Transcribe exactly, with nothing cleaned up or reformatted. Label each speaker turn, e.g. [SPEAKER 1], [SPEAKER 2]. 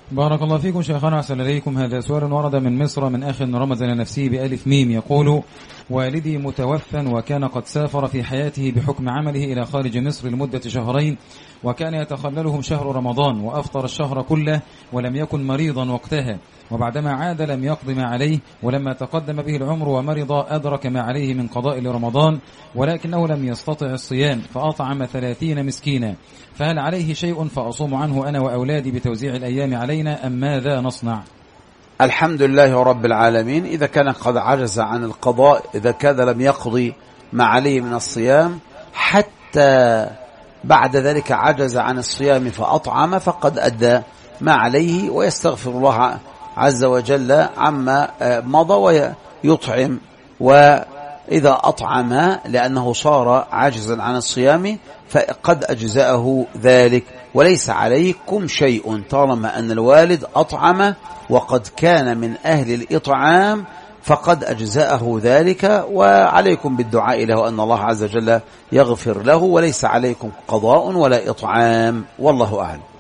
[SPEAKER 1] بارك الله فيكم شيخنا، أحسن إليكم. هذا سؤال ورد من مصر من أخ رمز لنفسه بألف ميم، يقول: والدي متوفى وكان قد سافر في حياته بحكم عمله إلى خارج مصر لمدة شهرين، وكان يتخللهم شهر رمضان، وأفطر الشهر كله ولم يكن مريضا وقتها، وبعدما عاد لم يقض ما عليه، ولما تقدم به العمر ومرض أدرك ما عليه من قضاء لرمضان، ولكنه لم يستطع الصيام فأطعم ثلاثين مسكينا، فهل عليه شيء فأصوم عنه أنا وأولادي بتوزيع الأيام علينا أم ماذا نصنع؟
[SPEAKER 2] الحمد لله رب العالمين. إذا كان قد عجز عن القضاء، إذا كان لم يقضي ما عليه من الصيام حتى بعد ذلك عجز عن الصيام فأطعم، فقد أدى ما عليه ويستغفر الله عز وجل عما مضى ويطعم. وإذا أطعم لأنه صار عاجزا عن الصيام فقد أجزأه ذلك، وليس عليكم شيء طالما أن الوالد أطعم وقد كان من أهل الإطعام، فقد أجزأه ذلك، وعليكم بالدعاء له أن الله عز وجل يغفر له، وليس عليكم قضاء ولا إطعام، والله أعلم.